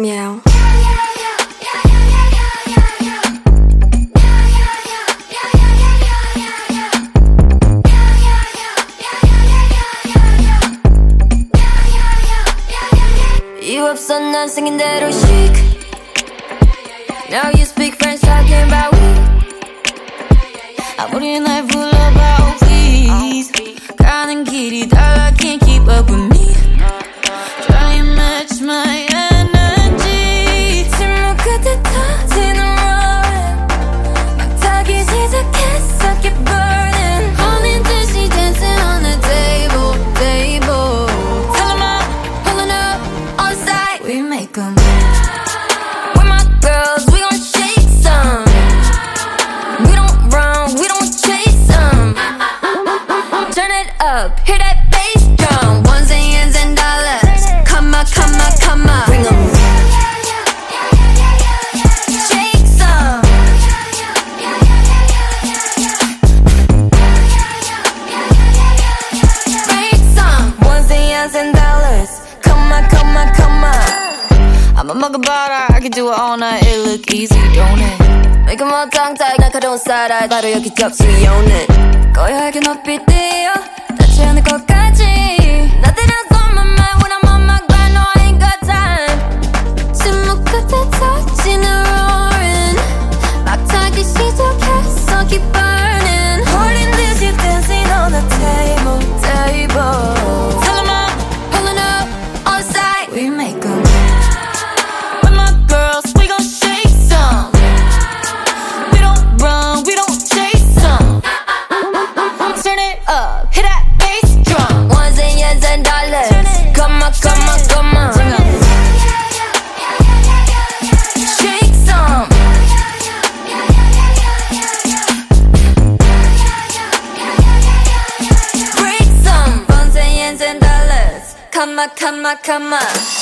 Meow. You 없어 난 생긴 대로 chic. Now you speak French talking about we. 아무리 날 불러봐 please. 가는 길이 달라 can't keep up with me. Try and match my energy. 침묵 끝에 터지는 roaring. 막 타기 시작했어 keep burning. 홀린 듯이 dancing on the table, table. Tell 'em I'm pulling up on site. We make 'em. We're my girls, we gon' shake some. We don't run, we don't chase some. Turn it up, hear that bass drum. Ones and years and dollars. Come on, come on, come on. Bring 'em. Shake some. Break some. Ones and years and dollars. Come on, come on, come on. I'm a mug of butter, I can do it all night. It look easy, don't it? Make 'em all tongue-tied, 날카로운 side-eye. 바로 여기 접수 unit. 고요하게 높이 뛰어 닿지 않을 것까지. Nothing else on my mind when I'm on my grind. No, I ain't got time. 침묵 끝에 터지는 roaring. 막 타기 시작했어 keep burning. 홀린 듯이 dancing on the table, table. Tell 'em I'm pulling up on site. We make 'em. With my girls, we gon' shake some. We don't run, we don't chase some. Turn it up, hit that bass drum. Ones and years and dollars. Come on, come on, come on. Shake some. Break some. Ones and years and dollars. Come on, come on, come on.